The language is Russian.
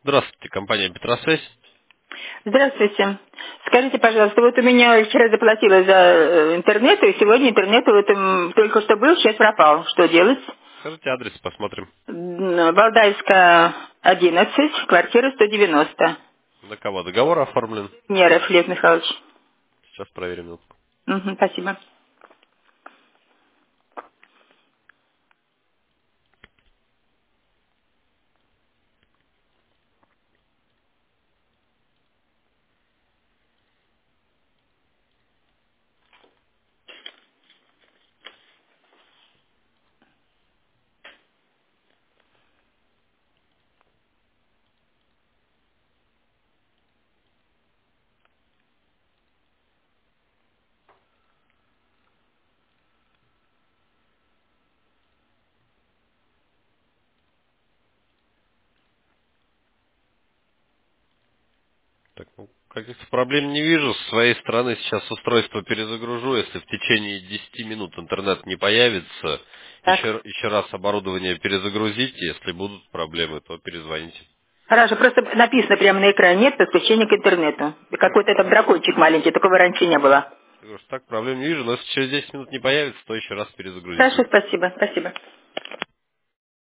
Здравствуйте, компания Петросвязь. Здравствуйте. Скажите, пожалуйста, вот у меня вчера заплатила за интернет, и сегодня интернет в этом только что был, сейчас пропал. Что делать? Скажите адрес, посмотрим. Валдайская, 11, квартира 190. На кого договор оформлен? Неров Лев Михайлович. Сейчас проверим минутку. Мгм, спасибо. Так, каких-то проблем не вижу. С своей стороны сейчас устройство перезагружу. Если в течение 10 минут интернет не появится, Так. еще раз оборудование перезагрузите. Если будут проблемы, то перезвоните. Хорошо, просто написано прямо на экране, нет подключения к интернету. И какой-то там дракончик маленький, такого раньше не было. Я говорю, что так проблем не вижу, но если через 10 минут не появится, то еще раз перезагрузите. Хорошо, спасибо, спасибо.